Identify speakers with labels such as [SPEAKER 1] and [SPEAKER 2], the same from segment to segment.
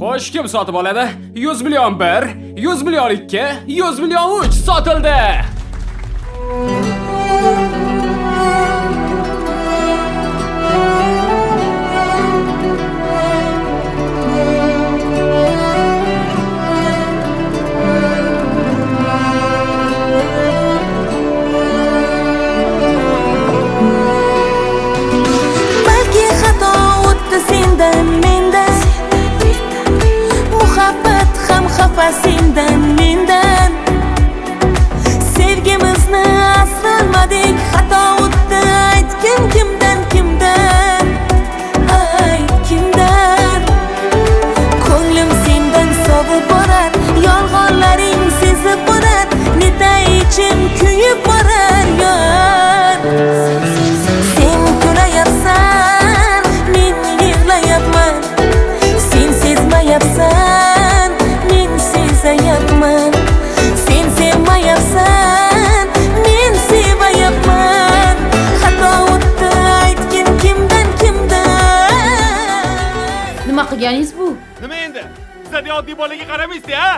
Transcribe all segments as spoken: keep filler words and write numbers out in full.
[SPEAKER 1] Xo'sh, kim sotib oladi? yuz million bir, yuz million ikki, yuz million uch sotildi.
[SPEAKER 2] Balki xato o'tdi sendan mendan, muhabbat ham xafa sendan mendan. Sevgimizni asrolmadik, xato o'tdi aytgin kimdan kimdan, ay kimdan. Ko'nglim sendan sovib borar, yolg'onlaring sezib borar, netay ichim kuyib borar yor. Sen kulayapsan, men yig'layapman. Sen sezmayapsan, men sezayapman. Sen sevmayapsan, men sevayapman. Xato o'tdi aytgin kimdan kimdan.
[SPEAKER 3] Nima qilganingiz bu?
[SPEAKER 4] Nima endi? Sizlar oddiy bolaga qaramaysiz, ha?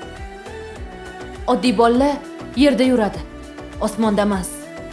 [SPEAKER 3] Oddiy bolalar yerda yuradi, osmonda emas.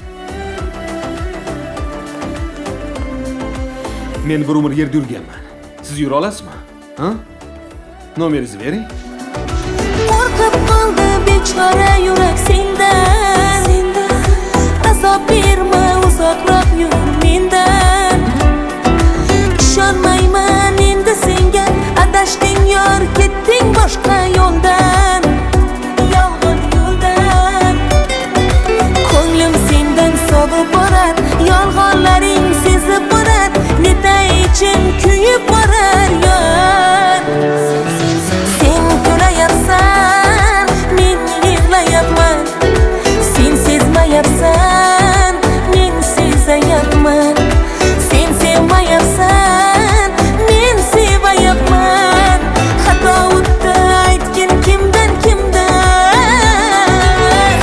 [SPEAKER 1] Men bir umr yerda yurganman. Siz yura olasizmi? Ha? Nomeringizni bering.
[SPEAKER 2] Qo'rqib qoldi bechora yurak sendan. Azob berma, uzoqroq yur mendan. Ishonmayman endi senga, adashding yor, ketding boshqa yo'ldan, yolg'on yo'ldan. Ko'nglim sendan sovib borar, yolg'onlaring sezib borar, netay ichim kuyib borar yor. Sen kulayapsan, men yig'layapman. Sen sezmayapsan, men sezayapman. Sen sevmayapsan, men sevayapman. Xato o'tdi aytgin kimdan kimdan.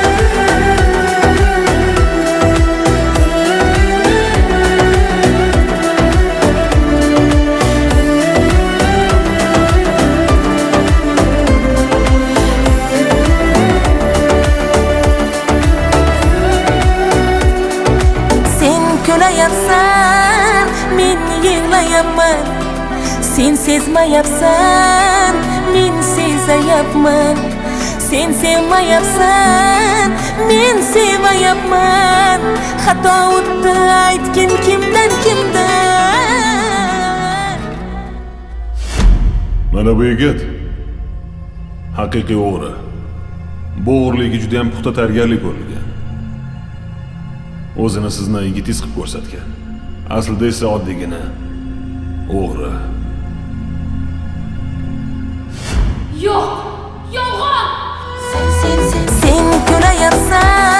[SPEAKER 2] Sen kulayapsan, men yig'layapman. Sen sezmayapsan, men sezayapman. Sen sevmayapsan, men sevayapman. Xato o'tdi aytgin kimdan kimdan.
[SPEAKER 5] Mana bu yigit haqiqiy o'g'ri. Bu o'g'irligi juda ham puxta tayyorgarlik ko'rilgan. O'zini sizni yigitingiz qilib ko'rsatgan. Aslida esa oddiygina o'g'ri.
[SPEAKER 3] Yo'q, yolg'on.
[SPEAKER 2] Sen kulayapsan,